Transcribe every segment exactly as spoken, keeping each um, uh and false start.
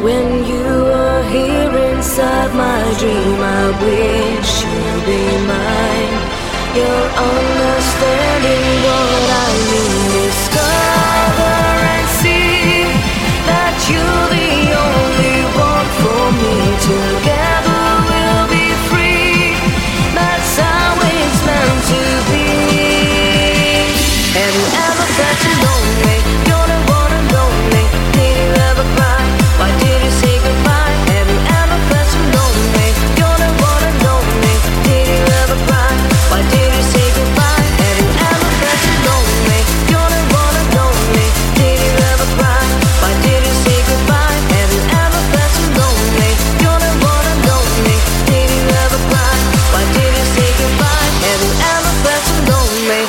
When you are here inside my dream, I wish you'd be mine. You're understanding what I mean. Discover and see that you're the only one for me. Together we'll be free. That's how it's meant to be. Have you ever felt so lonely? You're the one and only. Did you ever cry? Why did you say goodbye? Have you ever felt so lonely? You're the one and only. Did you ever cry? Why did you say goodbye? Have you ever felt so lonely? You're the one and only. Did you ever cry? Why did you say goodbye? Have you ever felt so lonely? You're the one and only. Did you ever cry? Why did you say goodbye? Have you ever felt so lonely?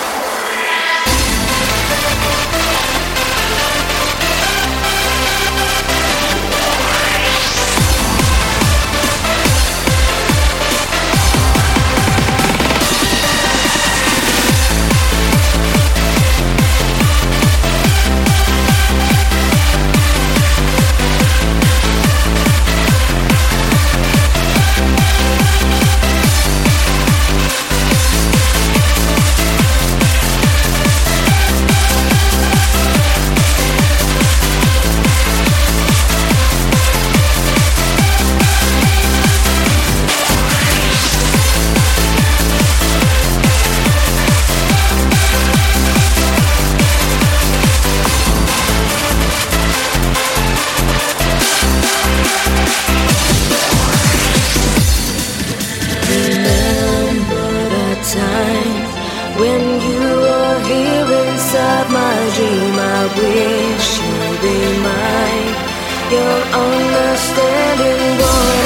When you are here inside my dream, I wish you'd be mine. You're understanding what